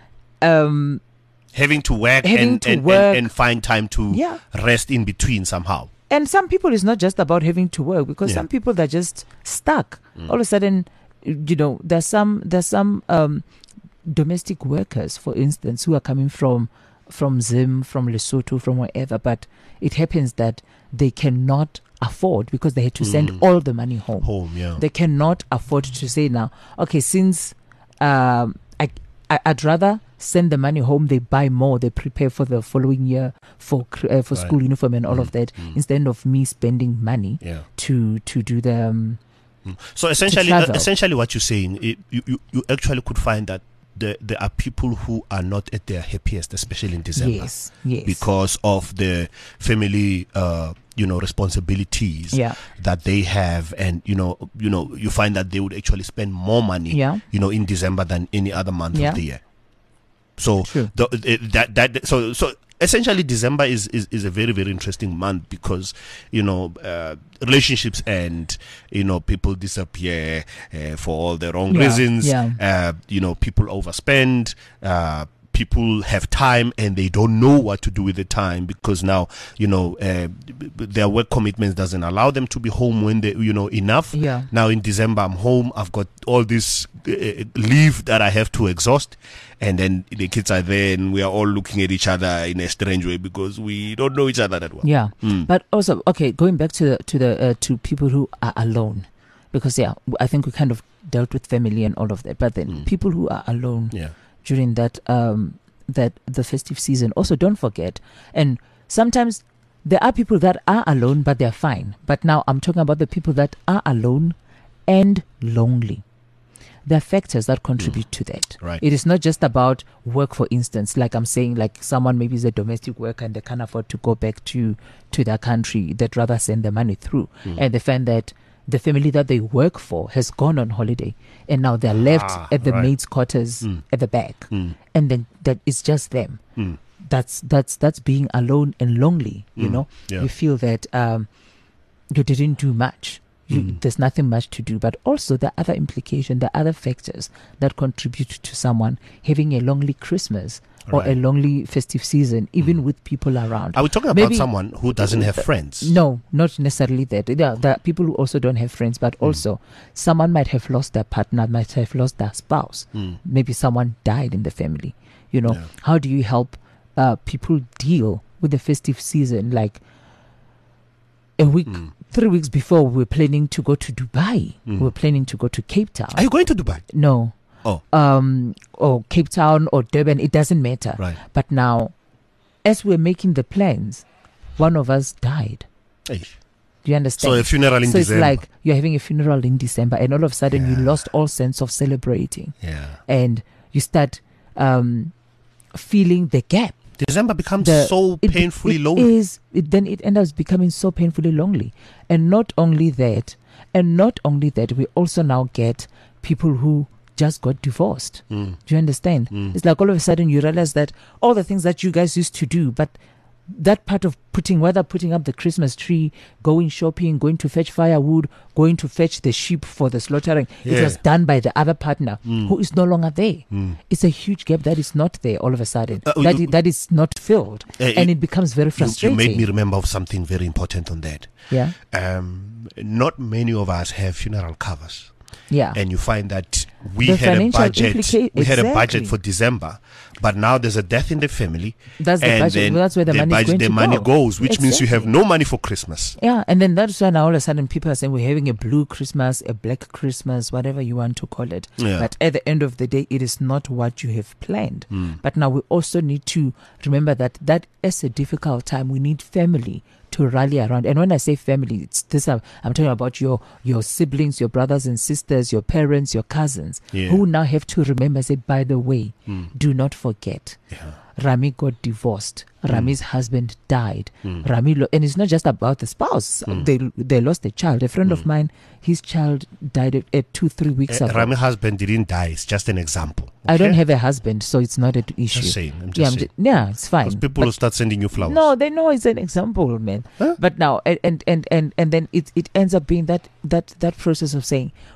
um, having to work, Having and, to and, work. And, and find time to Yeah. rest in between somehow. and some people, it's not just about having to work, because Yeah. some people they're just stuck. Mm. All of a sudden, you know, there's some there's some um, domestic workers, for instance, who are coming from from Zim, from Lesotho, from wherever, but it happens that they cannot afford because they had to send Mm. all the money home. Home, yeah. They cannot afford to say now, okay, since um, I, I, I'd rather send the money home, they buy more, they prepare for the following year for cr- uh, for Right. school uniform and all Mm, of that, mm. instead of me spending money Yeah. to to do the um, So essentially, uh, travel. essentially, what you're saying, it, you, you you actually could find that there there are people who are not at their happiest, especially in December, yes, yes, because of the family, uh, you know, responsibilities yeah, that they have, and you know, you know, you find that they would actually spend more money, yeah, you know, in December than any other month Yeah. of the year. So True. the, it, that that so so essentially December is, is, is a very very interesting month because you know uh, relationships and you know people disappear uh, for all the wrong Yeah, reasons. yeah. Uh, you know people overspend. Uh, people have time and they don't know what to do with the time because now you know uh, their work commitments doesn't allow them to be home when they you know enough. Yeah. Now in December I'm home, I've got all this uh, leave that I have to exhaust, and then the kids are there and we are all looking at each other in a strange way because we don't know each other that well. Yeah, Mm. but also okay, going back to the to the uh, to people who are alone, because yeah, I think we kind of dealt with family and all of that, but then Mm. people who are alone Yeah. during that um that the festive season, also don't forget, and sometimes there are people that are alone but they're fine, but now I'm talking about the people that are alone and lonely. There are factors that contribute to that. Right. It is not just about work, for instance, like I'm saying, like someone maybe is a domestic worker and they can't afford to go back to to their country, they'd rather send the money through, Mm. and they find that the family that they work for has gone on holiday and now they're left Ah, at the right. maid's quarters Mm. at the back, Mm. and then that it's just them. Mm. That's that's that's being alone and lonely. You Mm. know, Yeah. you feel that um, you didn't do much. You, Mm. There's nothing much to do. But also the other implication, the other factors that contribute to someone having a lonely Christmas or Right. a lonely festive season, even Mm. with people around. Are we talking about Maybe- someone who doesn't have friends? No, not necessarily that. There are, there are people who also don't have friends, but Mm. also someone might have lost their partner, might have lost their spouse. Mm. Maybe someone died in the family. You know, Yeah. how do you help uh, people deal with the festive season? Like a week, Mm. three weeks before, we were planning to go to Dubai. Mm. We were planning to go to Cape Town. Are you going to Dubai? no. Oh. Um, or Cape Town or Durban, it doesn't matter. Right. But now, as we're making the plans, one of us died. Hey. Do you understand? So a funeral in so December. it's like you're having a funeral in December, and all of a sudden you Yeah. lost all sense of celebrating, Yeah. and you start um, feeling the gap. December becomes The- so It- painfully it lonely. Is, it, then it ends up becoming so painfully lonely, and not only that, and not only that, we also now get people who just got divorced. Mm. Do you understand? Mm. It's like all of a sudden you realize that all the things that you guys used to do, but that part of putting, whether putting up the Christmas tree, going shopping, going to fetch firewood, going to fetch the sheep for the slaughtering, it Yeah. was done by the other partner Mm. who is no longer there. Mm. It's a huge gap that is not there all of a sudden. Uh, that, you- is, that is not filled. Uh, and you- it becomes very You, you frustrating. made me remember of something very important on that. yeah. Um, not many of us have funeral covers. Yeah. And you find that we The had a financial budget. implica- we had a budget exactly. for December, but now there's a death in the family. That's the and budget. then That's where the, money is budget, going the to money go. goes, which means you have Exactly. no money for Christmas. Yeah, and then that's why now all of a sudden people are saying we're having a blue Christmas, a black Christmas, whatever you want to call it. Yeah. But at the end of the day, it is not what you have planned. Mm. But now we also need to remember that that is a difficult time. We need family to rally around. And when I say family, it's this. I'm, I'm talking about your your siblings, your brothers and sisters, your parents, your cousins, Yeah. who now have to remember. Say, by the way, Mm. do not forget. Yeah. Rami got divorced. Rami's husband died. Mm. Rami, lo- and it's not just about the spouse. Mm. They they lost a child. A friend Mm. of mine, his child died at, at two three weeks Uh, ago. Rami's husband didn't die. It's just an example. I don't okay? have a husband, so it's not an issue. Just saying. I'm just yeah, I'm saying. ju- yeah, it's fine. Because people But will start sending you flowers. no, they know it's an example, man. Huh? But now, and and and and, and then it it ends up being that that that process of saying,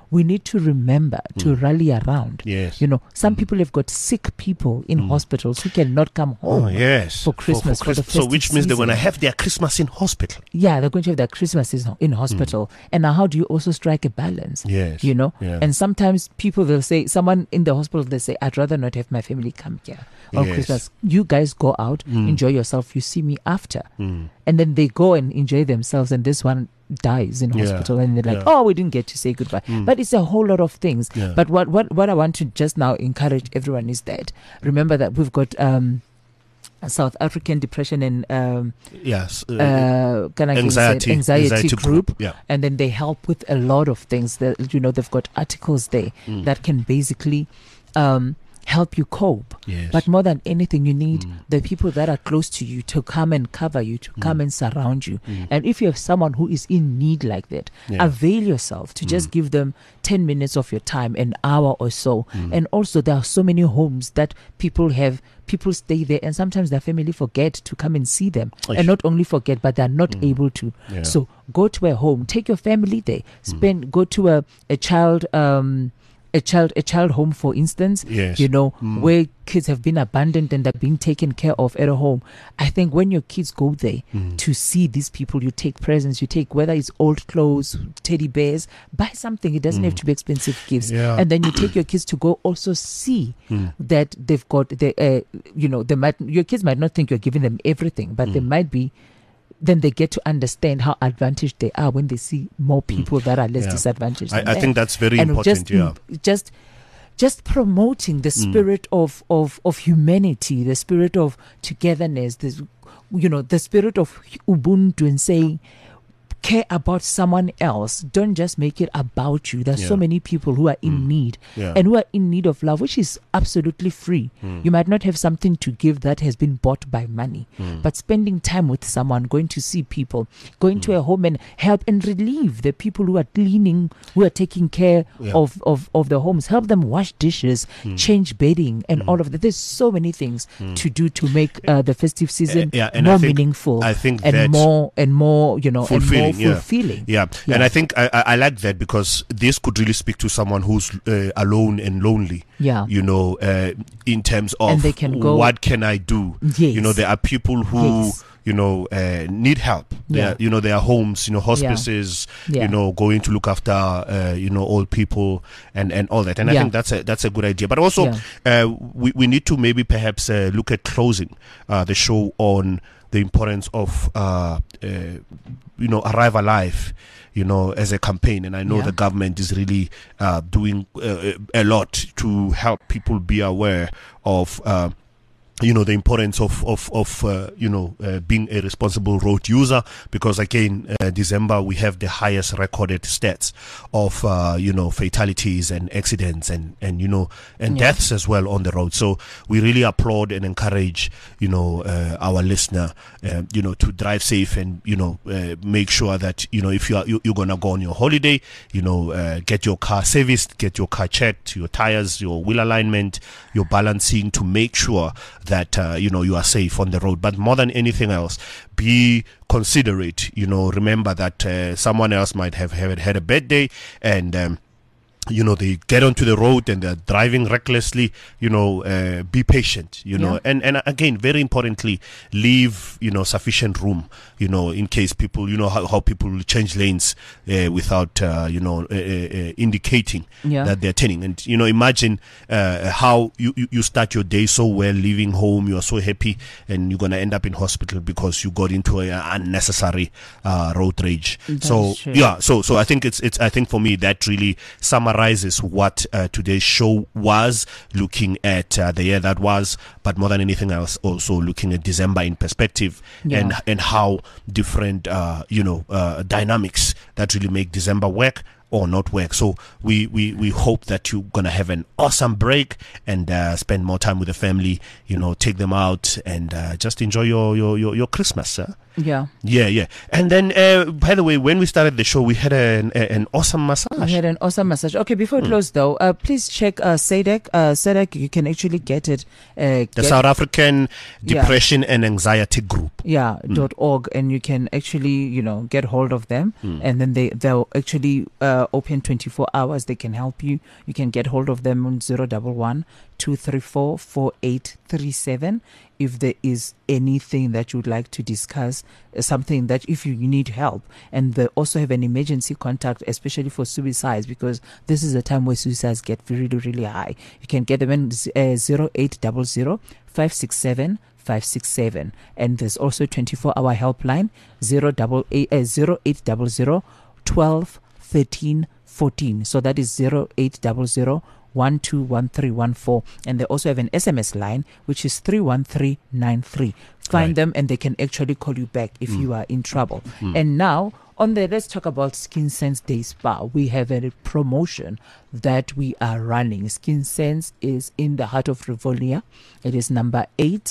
we need to remember to rally around. Yes. You know, some people have got sick people in hospitals who cannot come home. Oh, yes. For Christmas, for, for the Christ- So, which festive means they're going to season. have their Christmas in hospital. Yeah, they're going to have their Christmas is in hospital. And now, how do you also strike a balance? Yes. You know? Yeah. And sometimes people will say, someone in the hospital, they say, I'd rather not have my family come here on Yes. Christmas. You guys go out, enjoy yourself. You see me after. Mm. And then they go and enjoy themselves, and this one dies in Yeah. hospital, and they're like, Yeah. oh, we didn't get to say goodbye. But it's a whole lot of things. Yeah. But what, what, what I want to just now encourage everyone is that remember that we've got um, a South African Depression and um, Yes. Uh, uh, can I give you anxiety, say- anxiety, anxiety group, group, yeah. and then they help with a lot of things. That you know, they've got articles there Mm. that can basically um, help you cope. Yes. But more than anything, you need Mm. the people that are close to you to come and cover you, to come and surround you. Mm. And if you have someone who is in need like that, Yeah. avail yourself to just give them ten minutes of your time, an hour or so. Mm. And also, there are so many homes that people have. People stay there, and sometimes their family forget to come and see them. Oish. And not only forget, but they're not able to. Yeah. So go to a home, take your family there, spend, go to a, a child, um, a child, a child home, for instance. Yes. You know, Mm. where kids have been abandoned and are being taken care of at a home. I think when your kids go there Mm. to see these people, you take presents, you take whether it's old clothes, teddy bears, buy something. It doesn't have to be expensive gifts, Yeah. and then you take your kids to go also see Mm. that they've got the, uh, you know, they might your kids might not think you're giving them everything, but they might be. Then they get to understand how advantaged they are when they see more people that are less Yeah. disadvantaged. I, than I them. think that's very And important. just, Yeah. just just promoting the spirit of, of of humanity, the spirit of togetherness, this, you know, the spirit of ubuntu, and saying, care about someone else. Don't just make it about you. There's so Yeah. many people who are in need Yeah. and who are in need of love, which is absolutely free. You might not have something to give that has been bought by money, but spending time with someone, going to see people, going to a home and help and relieve the people who are cleaning, who are taking care Yeah. of, of, of the homes, help them wash dishes, change bedding, and all of that. There's so many things to do to make uh, the festive season Uh, yeah, and I more think- meaningful I think and that- more and more, you know, and Fulfilling, more yeah. fulfilling. Yeah. Yeah. And I think I, I I like that because this could really speak to someone who's uh, alone and lonely. Yeah. You know, uh, in terms of And they can go- what can I do? Yes. You know, there are people who. Yes. You know, uh, need help. There, Yeah. you know, there are homes, you know, hospices. Yeah. You know, going to look after, uh, you know, old people and, and all that. And I Yeah. think that's a that's a good idea. But also, uh, we we need to maybe perhaps uh, look at closing uh, the show on the importance of, uh, uh, you know, Arrive Alive. You know, as a campaign, and I know Yeah. the government is really uh, doing uh, a lot to help people be aware of. Uh, you know, the importance of, of, of uh, you know, uh, being a responsible road user, because again, uh, December, we have the highest recorded stats of, uh, you know, fatalities and accidents and, and, you know, and Yeah. deaths as well on the road. So we really applaud and encourage, you know, uh, our listener, uh, you know, to drive safe and, you know, uh, make sure that, you know, if you are, you, you're going to go on your holiday, you know, uh, get your car serviced, get your car checked, your tires, your wheel alignment, your balancing, to make sure that uh, you know, you are safe on the road. But more than anything else, be considerate. You know, remember that uh, someone else might have, have had a bad day, and um, you know, they get onto the road and they're driving recklessly. You know, uh, be patient. You know, Yeah. and and again, very importantly, leave, you know, sufficient room. You know, in case people, you know, how, how people change lanes uh, without uh, you know, uh, uh, indicating Yeah. that they're turning. And you know, imagine uh, how you, you you start your day so well, leaving home, you are so happy, and you're gonna end up in hospital because you got into an unnecessary uh, road rage. That so is true. yeah, so so I think it's it's I think for me that really summarizes what uh, today's show was, looking at uh, the year that was, but more than anything else, also looking at December in perspective, Yeah. and and how different uh, you know uh, dynamics that really make December work or not work. So we, we, we hope that you're going to have an awesome break and uh, spend more time with the family, you know, take them out and uh, just enjoy your, your, your, your Christmas. Huh? Yeah. Yeah, yeah. And then, uh, by the way, when we started the show, we had an, an awesome We massage. had an awesome massage. Okay, before we close though, uh, please check uh, S A D C. Uh, S A D C, you can actually get it. Uh, The get, South African Yeah. Depression and Anxiety Group. yeah, dot org, and you can actually, you know, get hold of them, and then they they'll actually uh, uh, open twenty-four hours. They can help you. You can get hold of them on zero one one, two three four, four eight three seven. If there is anything that you would like to discuss, uh, something that if you need help. And they also have an emergency contact, especially for suicides, because this is a time where suicides get really, really high. You can get them in uh, zero eight zero zero, five six seven, five six seven. And there's also a twenty-four hour helpline, zero eight zero zero, twelve, thirteen, fourteen. So that is zero eight zero zero, one two one three one four. And they also have an S M S line, which is three one three nine three. Find right. them and they can actually call you back if mm. you are in trouble. Mm. And now, on the Let's Talk About Skin Sense Day Spa, we have a promotion that we are running. Skin Sense is in the heart of Rivonia. It is number eight,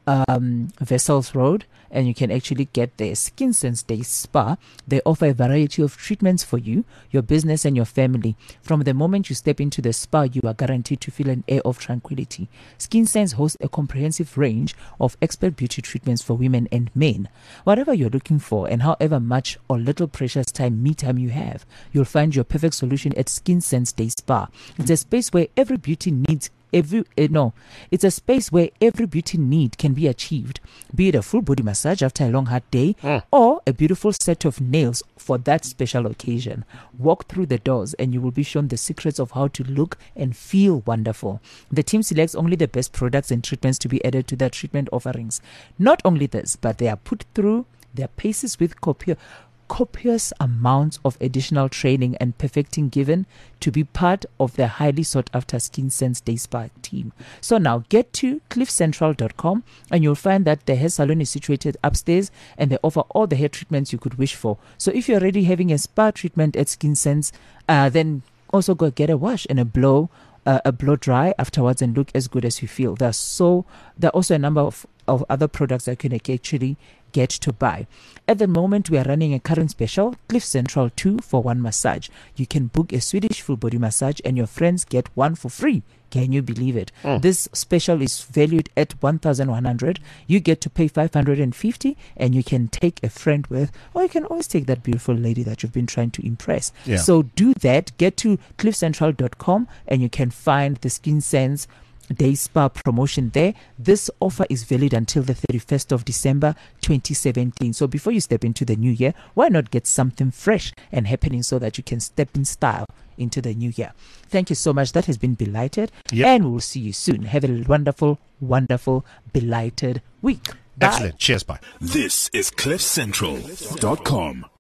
um, Vessels Road, and you can actually get there. Skin Sense Day Spa, they offer a variety of treatments for you, your business, and your family. From the moment you step into the spa, you are guaranteed to feel an air of tranquility. Skin Sense hosts a comprehensive range of expert beauty treatments for women and men. Whatever you're looking for, and however much or little precious time, me time you have, you'll find your perfect solution at Skin Sense Day Spa. It's a space where every beauty needs Every uh, no, it's a space where every beauty need can be achieved, be it a full body massage after a long hard day mm. or a beautiful set of nails for that special occasion. Walk through the doors and you will be shown the secrets of how to look and feel wonderful. The team selects only the best products and treatments to be added to their treatment offerings. Not only this, but they are put through their paces with copious copious amounts of additional training and perfecting given to be part of the highly sought after Skin Sense Day Spa team. So now get to cliff central dot com and you'll find that the hair salon is situated upstairs and they offer all the hair treatments you could wish for. So if you're already having a spa treatment at Skin Sense, uh, then also go get a wash and a blow uh, a blow dry afterwards and look as good as you feel. There's so there are also a number of, of other products that you can actually get to buy. At the moment, we are running a current special, Cliff Central two for one massage. You can book a Swedish full body massage and your friends get one for free. Can you believe it? Mm. This special is valued at one thousand one hundred. You get to pay five hundred fifty and you can take a friend with, or you can always take that beautiful lady that you've been trying to impress. Yeah. So do that. Get to cliff central dot com and you can find the Skin Sense Day Spa promotion there. This offer is valid until the thirty-first of December twenty seventeen. So before you step into the new year, why not get something fresh and happening so that you can step in style into the new year? Thank you so much. That has been Belighted. Yep. And we'll see you soon. Have a wonderful, wonderful, belighted week. Bye. Excellent. Cheers. Bye. This is cliff central dot com.